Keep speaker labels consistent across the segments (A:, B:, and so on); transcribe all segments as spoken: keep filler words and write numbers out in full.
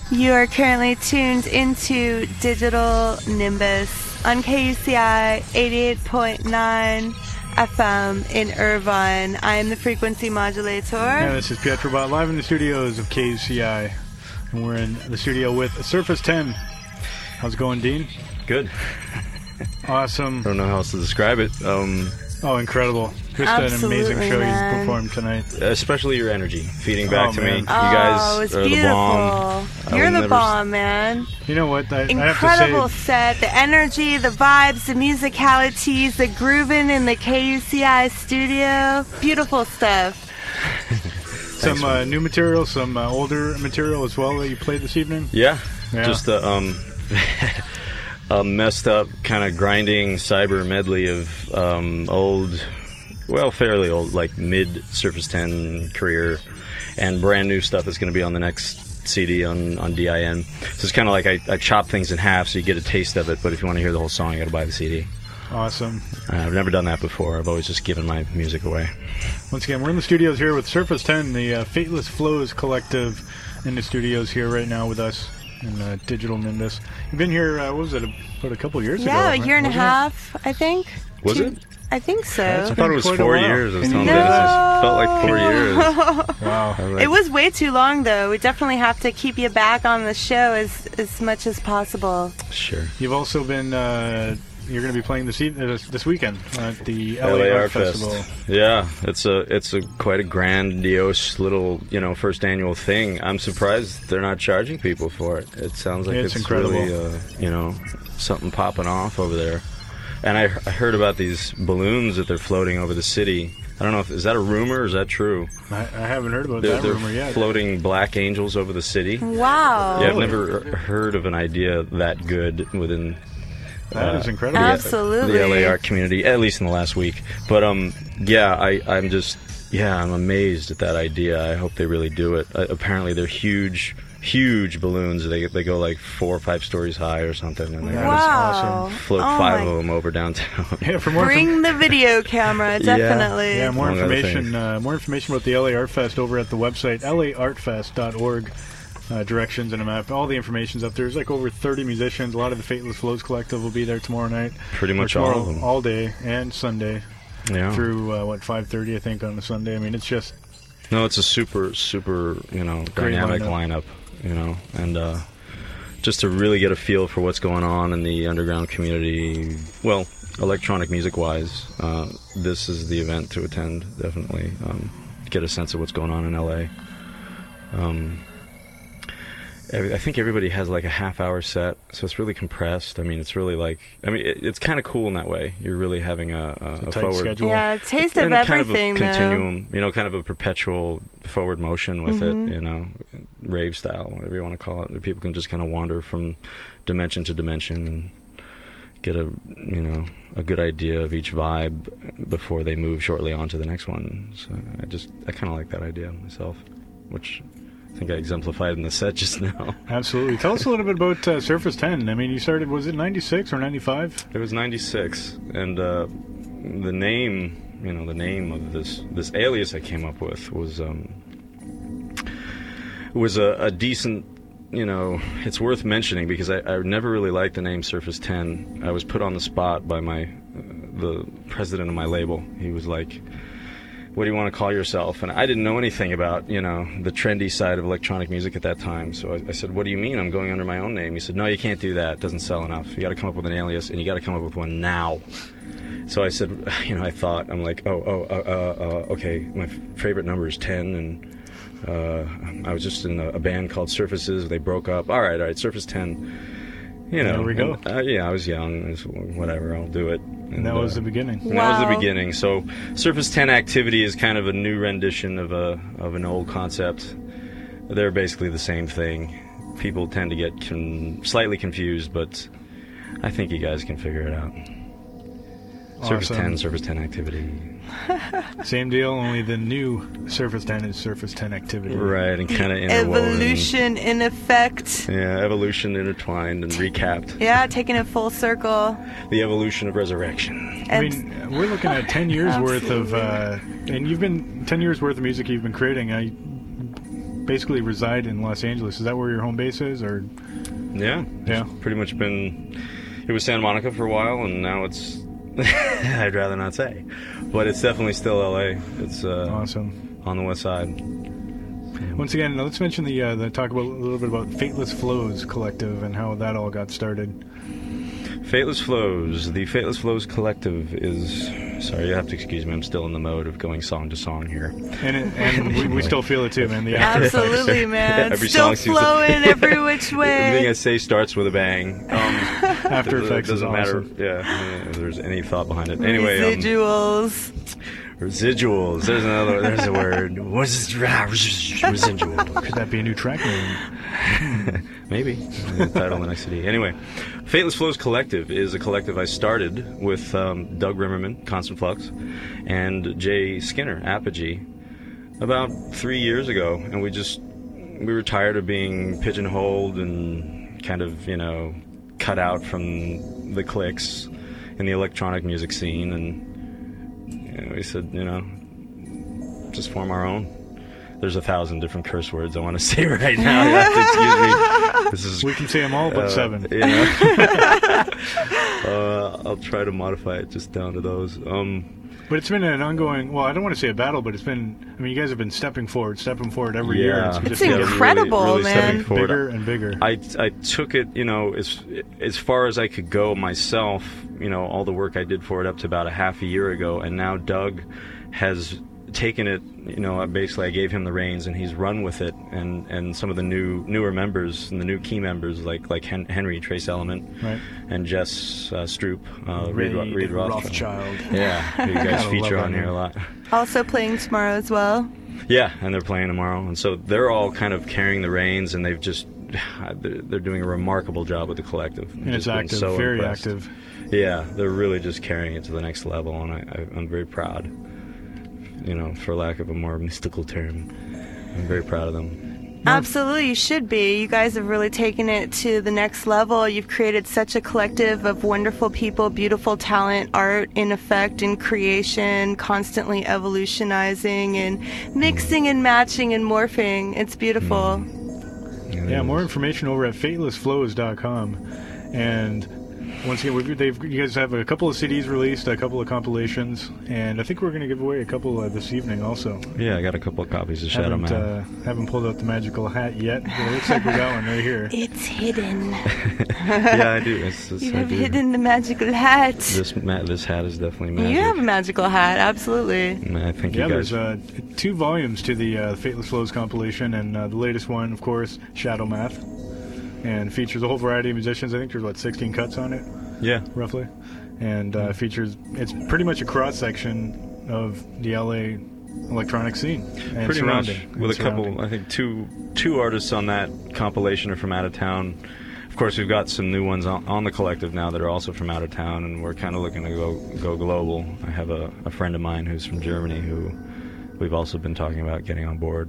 A: You are currently tuned into Digital Nimbus on K U C I eighty-eight point nine F M in Irvine. I am the frequency modulator.
B: Yeah, this is Pietrobot live in the studios of K U C I. And we're in the studio with Surface ten. How's it going, Dean?
C: Good.
B: Awesome.
C: I don't know how else to describe it. Um,
B: oh, incredible. Just
A: Absolutely,
B: an amazing show
A: man.
B: you performed tonight.
C: especially your energy, feeding back
B: Oh,
C: to
B: man.
C: me. You
A: Oh,
C: guys
A: it was
C: are
A: beautiful.
C: the bomb. I
A: You're
C: will
A: the
C: never
A: bomb, man.
B: You know what? I, I
A: Incredible
B: have to say,
A: set. The energy, the vibes, the musicalities, the grooving in the K U C I studio. Beautiful stuff.
B: some uh, new material, some uh, older material as well that you played this evening.
C: Yeah.
B: Yeah.
C: Just a, um, a messed up, kind of grinding cyber medley of um, old, well, fairly old, like mid Surface ten career, and brand new stuff that's going to be on the next C D on, on D I N. So it's kind of like I, I chop things in half so you get a taste of it, but if you want to hear the whole song, you got to buy the C D.
B: Awesome.
C: Uh, I've never done that before. I've always just given my music away.
B: Once again, we're in the studios here with Surface ten, the uh, Fateless Flows collective in the studios here right now with us in uh, Digital Nimbus. You've been here, uh, what was it, about a couple years ago?
A: Yeah, a
B: right?
A: year and a
B: Wasn't it?
A: half, I think.
C: Was
A: Two-
C: it?
A: I think so.
C: I thought it was
B: quite a
C: four
B: while.
C: years. I was
B: Can
C: telling
B: you-
C: Dennis it felt like four years.
B: Wow.
C: I was like,
A: It was way too long, though. We definitely have to keep you back on the show as as much as possible.
C: Sure.
B: You've also been, uh, you're going to be playing this, e- uh, this weekend at the L
C: L
B: A,
C: A
B: Art
C: Art Fest.
B: Festival.
C: Yeah, it's a it's a quite a grandiose little, you know, first annual thing. I'm surprised they're not charging people for it. It sounds like
B: It's
C: it's,
B: incredible.
C: really, uh, you know, something popping off over there. And I, I heard about these balloons that they're floating over the city. I don't know if is that a rumor or is that true?
B: I, I haven't heard about
C: They're,
B: that
C: they're
B: rumor yet.
C: floating black angels over the city.
A: Wow.
C: Yeah, I've
B: Really?
C: never heard of an idea that good within
B: That
C: uh,
B: is incredible.
C: the-
A: Absolutely.
C: the L A art community, at least in the last week. But um, yeah, I, I'm just yeah, I'm amazed at that idea. I hope they really do it. Uh, apparently, they're huge, huge balloons. They they go like four or five stories high or something, and they
B: Yeah.
C: just
A: Wow.
C: float
A: Oh
C: five
A: my-
C: of them over downtown.
B: Yeah, for more
A: Bring the video camera,
C: Yeah.
A: definitely.
B: Yeah, more
C: Among other
B: information. Uh, more information about the L A Art Fest over at the website L A art fest dot org. Uh, directions and a map. All the information's up there. There's like over thirty musicians. A lot of the Fateless Flows collective will be there tomorrow night.
C: Pretty
B: Or
C: much all
B: tomorrow,
C: of them.
B: all day and Sunday
C: Yeah.
B: through uh, what five thirty I think on a Sunday. I mean, it's just
C: No, it's a super, super, you know, dynamic
B: lineup.
C: lineup, you know, and uh, just to really get a feel for what's going on in the underground community, well, electronic music-wise, uh, this is the event to attend, definitely. Um, get a sense of what's going on in L A. Um, every- I think everybody has like a half-hour set, so it's really compressed. I mean, it's really like, I mean, it, it's kind of cool in that way. You're really having a, a,
B: a
C: a
B: tight
C: forward
B: schedule.
A: Yeah, a taste of
C: and
A: everything,
C: kind of a
A: though.
C: continuum, you know, kind of a perpetual forward motion with
A: Mhm.
C: it, you know, rave style, whatever you want to call it. People can just kind of wander from dimension to dimension and get a, you know, a good idea of each vibe before they move shortly on to the next one. So I just, I kind of like that idea myself, which I think I exemplified in the set just now.
B: Absolutely. Tell us a little bit about uh, Surface ten. I mean, you started, was it ninety-six or ninety-five?
C: It was ninety-six, and uh, the name, you know, the name of this this alias I came up with was um, was a, a decent, you know, it's worth mentioning because I, I never really liked the name Surface ten. I was put on the spot by my uh, the president of my label. He was like, what do you want to call yourself? And I didn't know anything about, you know, the trendy side of electronic music at that time. So I, I said, what do you mean? I'm going under my own name. He said, no, you can't do that. It doesn't sell enough. You got to come up with an alias, and you got to come up with one now. So I said, you know, I thought, I'm like, oh, oh, uh, uh, uh, okay, my f- favorite number is ten, and uh, I was just in a, a band called Surfaces. They broke up. All right, all right, Surface ten. You know,
B: There we go.
C: and, uh, yeah, I was young. It was, whatever, I'll do it.
B: And that was the beginning.
C: And that was the
A: Wow.
C: beginning. So Surface ten Activity is kind of a new rendition of a of an old concept. They're basically the same thing. People tend to get con- slightly confused, but I think you guys can figure it out. Surface
B: Awesome.
C: ten, Surface ten Activity.
B: Same deal, only the new Surface ten is Surface ten Activity.
C: Right, and kind of interwoven.
A: Evolution in effect.
C: Yeah, evolution intertwined and recapped.
A: Yeah, taking it full circle.
C: The evolution of resurrection.
B: I
A: And
B: mean, we're looking at ten years worth of, uh, and you've been ten years worth of music you've been creating. I, basically reside in Los Angeles. Is that where your home base is, or?
C: Yeah,
B: yeah.
C: It's pretty much been. It was Santa Monica for a while, and now it's. I'd rather not say, but it's definitely still L A. It's uh,
B: awesome
C: on the west side.
B: Once again, let's mention the uh, the talk about a little bit about Fateless Flows Collective and how that all got started.
C: Fateless Flows. The Fateless Flows Collective is... Sorry, you have to excuse me. I'm still in the mode of going song to song here.
B: And it, and we, we still feel it too, man. The
A: Absolutely, man.
C: Every
A: still
C: song
A: flowing to... every which way.
C: Everything I say starts with a bang. Um,
B: After Effects
C: doesn't
B: is
C: matter.
B: awesome.
C: Yeah, if there's any thought behind it. Anyway,
A: residuals.
C: Um, residuals. There's another. There's a word. What is residual?
B: Could that be a new track name?
C: Maybe. The title of the next C D. Anyway, Fateless Flows Collective is a collective I started with um, Doug Rimmerman, Constant Flux, and Jay Skinner, Apogee, about three years ago. And we just, we were tired of being pigeonholed and kind of, you know, cut out from the cliques in the electronic music scene. And you know, we said, you know, just form our own. There's a thousand different curse words I want to say right now. You have to excuse me. This is,
B: we can say them all but
C: uh,
B: seven.
C: You know? uh, I'll try to modify it just down to those. Um,
B: but it's been an ongoing, well, I don't want to say a battle, but it's been, I mean, you guys have been stepping forward, stepping forward every
C: yeah.
B: year.
A: It's,
B: it's
A: just incredible,
C: really, really
A: man.
B: Bigger and bigger.
C: I, I took it, you know, as, as far as I could go myself, you know, all the work I did for it up to about a half a year ago, and now Doug has taken it, you know, basically I gave him the reins and he's run with it, and, and some of the new newer members and the new key members like like Hen- Henry Trace Element,
B: right,
C: and Jess uh, Stroop, uh,
B: Reed,
C: Reed, Reed Rothschild.
B: Rothschild.
C: Yeah, you guys feature on here a lot.
A: Also playing tomorrow as well.
C: Yeah, and they're playing tomorrow, and so they're all kind of carrying the reins, and they've just they're, they're doing a remarkable job with the collective.
B: And it's
C: just
B: active,
C: so
B: very
C: impressed.
B: active.
C: Yeah, they're really just carrying it to the next level, and I, I, I'm very proud. You know, for lack of a more mystical term, I'm very proud of them.
A: Absolutely, you should be. You guys have really taken it to the next level. You've created such a collective of wonderful people, beautiful talent, art in effect, in creation, constantly evolutionizing and mixing and matching and morphing. It's beautiful.
C: Yeah,
B: yeah, more information over at fateless flows dot com. And once again, we've, they've, you guys have a couple of C Ds released, a couple of compilations, and I think we're going to give away a couple uh, this evening also.
C: Yeah, I got a couple of copies of Shadow
B: haven't,
C: Man.
B: Uh, haven't pulled out the magical hat yet, but it looks like we got one right here.
A: It's hidden.
C: Yeah, I do. It's, it's,
A: You
C: I
A: have
C: do.
A: hidden the magical hat.
C: This ma- this hat is definitely magic.
A: You have a magical hat, absolutely.
C: I think
B: Yeah,
C: you guys.
B: there's uh, two volumes to the uh, Fateless Flows compilation, and uh, the latest one, of course, Shadow Math, and features a whole variety of musicians. I think there's, what, sixteen cuts on it?
C: Yeah,
B: roughly, and uh, features. It's pretty much a cross section of the L A electronic scene. And
C: pretty much.
B: and
C: With a couple,
B: surrounding.
C: I think two two artists on that compilation are from out of town. Of course, we've got some new ones on, on the collective now that are also from out of town, and we're kind of looking to go go global. I have a, a friend of mine who's from Germany who we've also been talking about getting on board.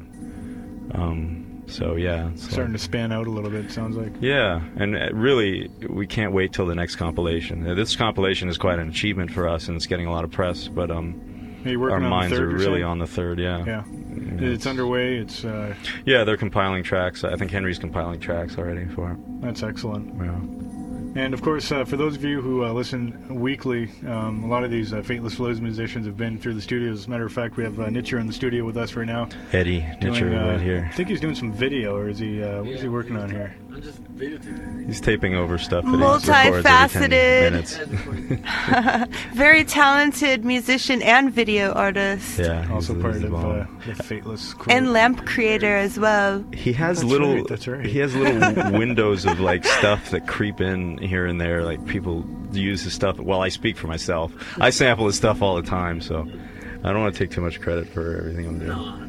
C: Um, So yeah, it's
B: starting
C: like,
B: to span out a little bit. It sounds like.
C: Yeah, and uh, really, we can't wait till the next compilation. Uh, this compilation is quite an achievement for us, and it's getting a lot of press. But um,
B: Are you working
C: our
B: on
C: minds
B: the third,
C: are
B: you're
C: really
B: saying?
C: on the third. Yeah.
B: Yeah,
C: Yeah,
B: it's underway. It's uh,
C: Yeah, they're compiling tracks. I think Henry's compiling tracks already for it.
B: that's excellent.
C: Yeah.
B: And of course, uh, for those of you who uh, listen weekly, um, a lot of these uh, Fateless Flows musicians have been through the studios. As a matter of fact, we have uh, Nitcher in the studio with us right now.
C: Eddie Nitcher
B: doing, uh,
C: right here.
B: I think he's doing some video, or is he? Uh, what is he working on here?
D: I'm just video taping.
C: He's taping over stuff that he records every
A: Multifaceted.
C: ten minutes.
A: Very talented musician and video artist.
C: Yeah, he's
B: Also
C: the-
B: part
C: he's the
B: of uh,
C: bomb.
B: the Fateless crew.
A: And lamp creator as well.
C: He has
B: That's
C: little.
B: right, that's right.
C: He has little windows of like stuff that creep in here and there. Like people use his stuff. Well, I speak for myself. I sample his stuff all the time, so I don't want to take too much credit for everything I'm doing.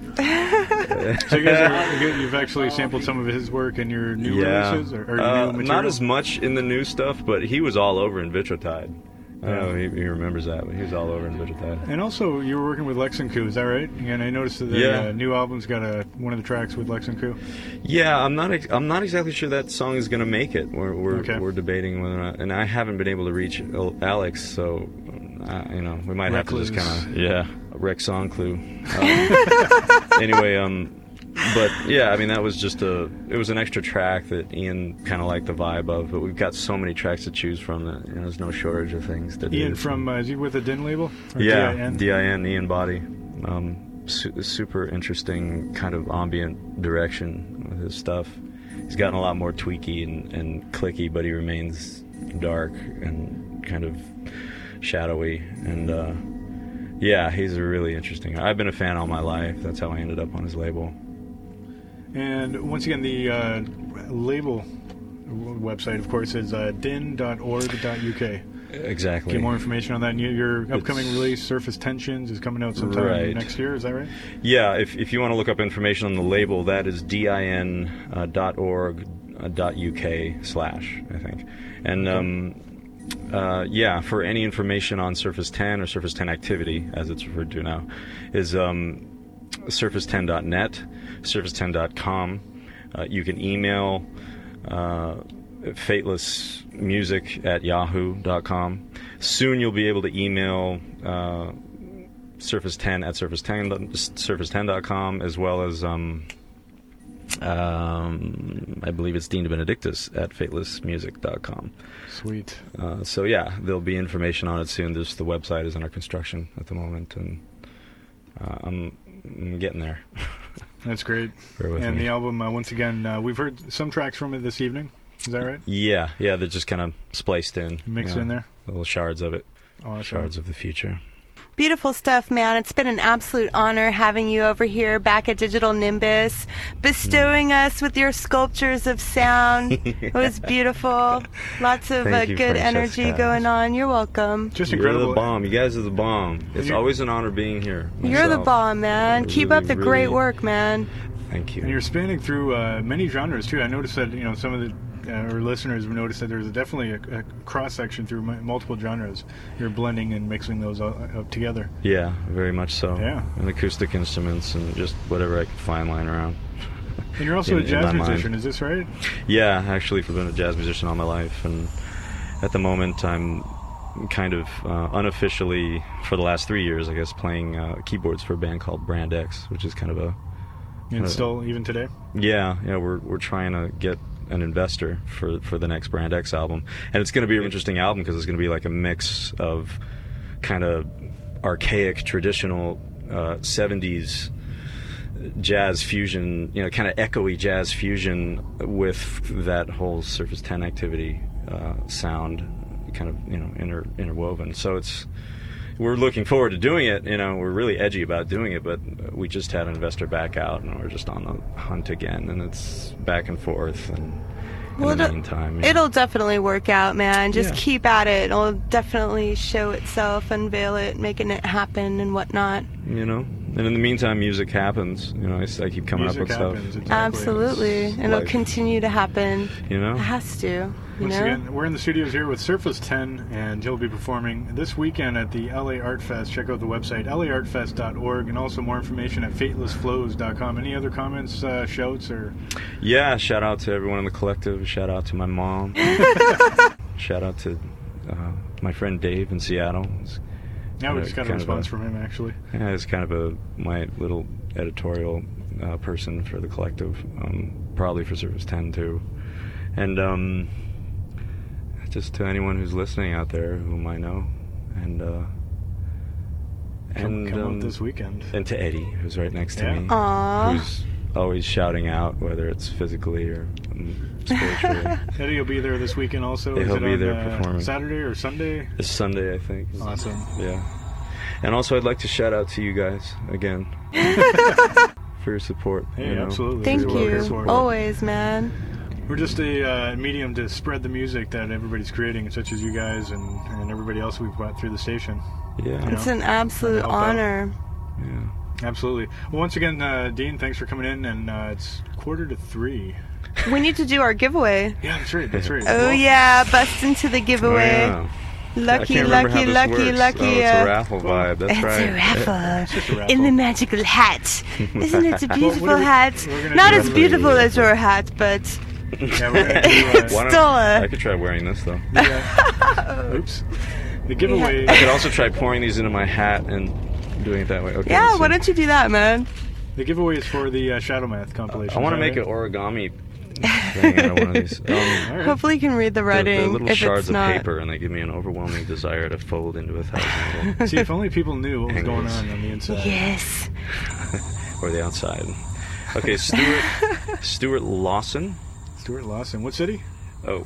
B: So you guys are, you- you've actually sampled some of his work in your new
C: Yeah,
B: releases, or, or
C: uh,
B: new material?
C: not as much in the new stuff, but he was all over in Vitrotide. I don't
B: Yeah.
C: know if he, he remembers that, but he was all over in Vitrotide.
B: And also, you were working with Lex and Koo, is that right? And I noticed that the
C: Yeah.
B: uh, new album's got a, one of the tracks with Lex and Koo.
C: Yeah, I'm not. Ex- I'm not exactly sure that song is going to make it. We're we're,
B: Okay.
C: we're debating whether or not, and I haven't been able to reach Al- Alex, so uh, you know we might have to just
B: Recluse.
C: kind of yeah, Rex song clue. Um, anyway, um, but yeah, I mean that was just a it was an extra track that Ian kind of liked the vibe of. But we've got so many tracks to choose from that you know, there's no shortage of things to do.
B: Ian from uh, is he with a D I N label? Or
C: Yeah,
B: D I N?
C: D I N Ian Body. Um, su- super interesting kind of ambient direction with his stuff. He's gotten a lot more tweaky and, and clicky, but he remains dark and kind of shadowy. And uh, yeah, he's a really interesting. I've been a fan all my life. That's how I ended up on his label.
B: And once again, the uh, label website, of course, is uh, din dot org dot U K.
C: Exactly.
B: Get more information on that. And your upcoming
C: It's,
B: release, Surface Tensions, is coming out sometime
C: right.
B: next year. Is that right?
C: Yeah, if if you want to look up information on the label, that is din dot org dot U K slash, I think. And um, uh, yeah, for any information on Surface ten or Surface ten activity, as it's referred to now, is um, surface ten dot net, surface ten dot com. Uh, you can email uh, fatelessmusic at yahoo dot com. Soon you'll be able to email uh, surface ten at surface ten, surface ten dot com, as well as um, um, I believe it's Dean Benedictus at fatelessmusic dot com.
B: Sweet.
C: Uh, so yeah, there'll be information on it soon. This, the website is under construction at the moment, and uh, I'm, I'm getting there.
B: That's great.
C: Bear with
B: And
C: me.
B: the album, uh, once again, uh, we've heard some tracks from it this evening. Is that right?
C: Yeah, yeah, they're just kind of spliced in.
B: Mixed
C: yeah,
B: in there?
C: Little shards of it.
B: Awesome.
C: Shards of the future.
A: Beautiful stuff, man. It's been an absolute honor having you over here back at Digital Nimbus, bestowing us with your sculptures of sound. It was beautiful. Lots of uh,
C: Thank you,
A: good
C: Francesca.
A: energy going on. You're welcome.
B: Just
C: You're
B: incredible.
C: the bomb. You guys are the bomb. It's
B: you-
C: always an honor being here.
A: You're the
C: myself.
A: bomb, man.
C: I
A: Keep
C: really,
A: up the great
C: really-
A: work, man.
C: Thank you.
B: And you're spanning through uh, many genres, too. I noticed that, you know, some of the uh, our listeners have noticed that there's definitely a, a cross-section through m- multiple genres. You're blending and mixing those all, uh, together.
C: Yeah, very much so.
B: Yeah.
C: And acoustic instruments and just whatever I could find lying around.
B: And you're also
C: In-
B: a
C: in
B: jazz
C: my mind.
B: musician, is this right?
C: Yeah, actually, I've been a jazz musician all my life, and at the moment, I'm kind of uh, unofficially, for the last three years, I guess, playing uh, keyboards for a band called Brand X, which is kind of a
B: And
C: Uh,
B: still, even today?
C: yeah, yeah. We're we're trying to get an investor for for the next Brand X album, and it's going to be an interesting album because it's going to be like a mix of kind of archaic, traditional uh, seventies jazz fusion, you know, kind of echoey jazz fusion with that whole Surface ten activity uh, sound, kind of you know inter, interwoven. So it's we're looking forward to doing it. You know, we're really edgy about doing it, but we just had an investor back out, and we're just on the hunt again, and it's back and forth. And in
A: Well,
C: the
A: it'll-
C: meantime, you know.
A: It'll definitely work out, man. Just
C: Yeah.
A: keep at it. It'll definitely show itself, unveil it, making it happen and whatnot.
C: you know. And in the meantime, music happens. You know, I, s- I keep coming
B: Music
C: up with
B: happens,
C: stuff.
B: exactly.
A: Absolutely.
C: It's
A: It'll
C: life.
A: continue to happen.
C: You know.
A: It has to. You
B: Once
A: know?
B: again, we're in the studios here with Surface ten, and he'll be performing this weekend at the L A Art Fest. Check out the website, L A art fest dot org, and also more information at fateless flows dot com. Any other comments, uh, shouts, or...
C: Yeah, shout out to everyone in the collective. Shout out to my mom. Shout out to uh, my friend Dave in Seattle. It's
B: Yeah, we
C: kinda-
B: just got a
C: kind of
B: response from him, actually.
C: Yeah, it's kind of a my little editorial uh, person for the collective, um, probably for Surface ten too, and um, just to anyone who's listening out there whom I know, and uh,
B: Come,
C: and
B: come
C: um,
B: out this weekend.
C: and to Eddie, who's right next to
B: Yeah.
C: me,
A: Aw.
C: who's always shouting out, whether it's physically or um, spiritually.
B: Eddie will be there this weekend also.
C: Yeah,
B: Is
C: he'll
B: it
C: be
B: on,
C: there
B: uh,
C: performing.
B: Saturday or Sunday?
C: It's Sunday, I think.
B: Awesome.
C: Yeah. And also, I'd like to shout out to you guys again for your support.
B: Hey,
C: you know.
B: absolutely.
A: Thank
B: You're welcome
A: you.
B: for it.
A: Always, man.
B: We're just a uh, medium to spread the music that everybody's creating, such as you guys and, and everybody else we've brought through the station.
C: Yeah.
B: You
A: It's
B: know,
A: an absolute
B: help out.
A: honor.
C: Yeah.
B: Absolutely. Well, once again, uh, Dean, thanks for coming in, and uh, it's quarter to three.
A: We need to do our giveaway.
B: Yeah, that's right. That's right.
A: Oh,
B: Well,
A: yeah. Bust into the
C: Oh,
A: giveaway.
C: yeah. I
A: Lucky,
C: can't remember
A: lucky,
C: how this
A: lucky,
C: works.
A: lucky.
C: Oh, it's
A: uh,
C: a raffle vibe. That's
A: it's
C: right.
A: a raffle.
B: It's just a raffle.
A: In the magical hat. Isn't it a beautiful
B: are we-
A: hat?
B: we're gonna
A: Not
B: do
A: as
B: a-
A: beautiful as your hat, but
B: Yeah, we're gonna do, uh,
C: Why don't-
A: still a...
C: I could try wearing this though.
B: uh, oops. The giveaway.
C: I could also try pouring these into my hat and doing it that way. Okay.
A: Yeah,
C: let's
A: why
C: see.
A: don't you do that, man?
B: The giveaway is for the uh, Shadow Math compilation.
C: I want to make an origami thing out of one of these. Um,
B: right.
A: Hopefully you can read the writing.
C: They're, they're little
A: if
C: shards
A: it's
C: of
A: not.
C: paper, and they give me an overwhelming desire to fold into a thousand little,
B: See, if only people knew what was going
C: Angles.
B: on on the inside.
A: Yes.
C: or the outside. Okay, Stuart Stuart Lawson.
B: Stuart Lawson. What city?
C: Oh,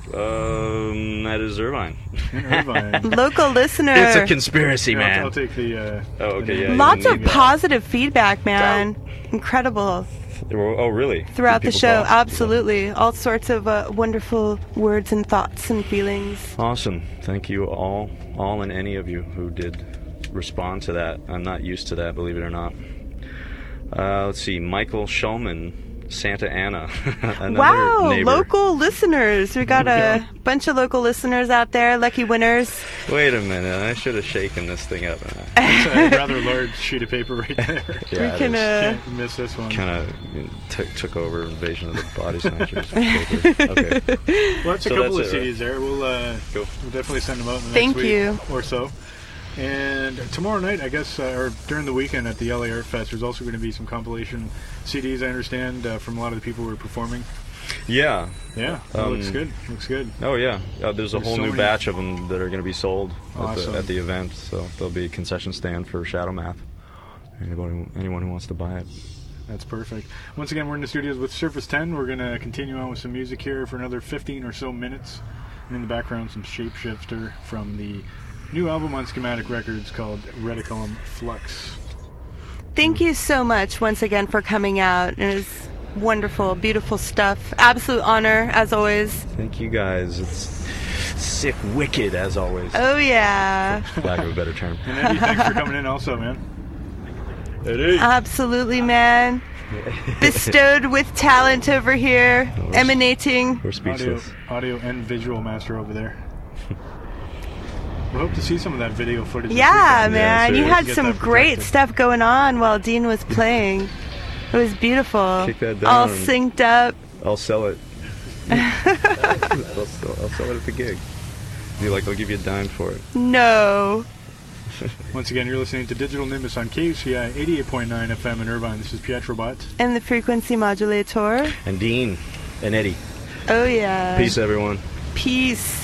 C: um, that is Irvine.
B: In Irvine.
A: Local listener.
C: It's a conspiracy,
B: Yeah,
C: man.
B: I'll, I'll take the. Uh,
C: Oh, okay,
B: the
C: yeah,
B: name.
C: you
A: Lots
C: don't
A: of
C: need that.
A: positive feedback, man. Incredible.
C: Oh, really?
A: Throughout
C: Did
A: the
C: people
A: show,
C: call?
A: absolutely. All sorts of uh, wonderful words and thoughts and feelings.
C: Awesome. Thank you all, all and any of you who did respond to that. I'm not used to that, believe it or not. Uh, let's see. Michael Shulman, Santa Ana. Another
A: Wow,
C: neighbor.
A: local listeners. We got a bunch of local listeners out there, lucky winners.
C: Wait a minute. I should have shaken this thing up.
B: It's a rather large sheet of paper right there.
C: Yeah,
A: we can uh,
B: Can't miss this one.
C: kind of t- took over Invasion of the Body Snatchers. paper. Okay.
B: Well, that's a
C: So
B: couple
C: that's
B: of
C: it, right?
B: C Ds there. We'll, uh,
C: Cool.
B: we'll definitely send them out in the
A: Thank
B: next week
A: you.
B: or so. And tomorrow night, I guess, uh, or during the weekend at the L A Art Fest, there's also going to be some compilation C Ds, I understand, uh, from a lot of the people who are performing.
C: Yeah.
B: Yeah, it
C: Um,
B: looks good. Looks good.
C: Oh yeah. Uh, there's a
B: There's
C: whole
B: so
C: new
B: many-
C: batch of them that are going to be sold at
B: Awesome.
C: the, at the event. So there'll be a concession stand for Shadow Math. Anybody, anyone who wants to buy it.
B: That's perfect. Once again, we're in the studios with Surface ten. We're going to continue on with some music here for another fifteen or so minutes. And in the background, some Shapeshifter from the new album on Schematic Records called Reticulum Flux.
A: Thank you so much once again for coming out. It was wonderful, beautiful stuff. Absolute honor, as always.
C: Thank you guys. It's sick wicked as always.
A: Oh, yeah.
C: Lack of a better term.
B: And Eddie, thanks for coming in also, man.
C: Eddie.
A: Absolutely, man. Bestowed with talent over here,
C: we're-
A: emanating.
C: We're
B: Audio,
C: speechless.
B: audio and visual master over there. We hope to see some of that video footage. this
A: Yeah,
B: weekend.
A: man.
C: so
A: You
C: you
A: had
B: get
A: some
B: that
A: great
B: projected.
A: stuff going on while Dean was playing. It was beautiful.
C: Kick that
A: All
C: down.
A: synced up.
C: I'll sell it. I'll, sell, I'll sell it at the gig. You like? I'll give you a dime for it.
A: No.
B: Once again, you're listening to Digital Nimbus on K U C I eighty-eight point nine F M in Irvine. This is Pietro Bot.
A: And the frequency modulator.
C: And Dean and Eddie.
A: Oh, yeah.
C: Peace, everyone.
A: Peace.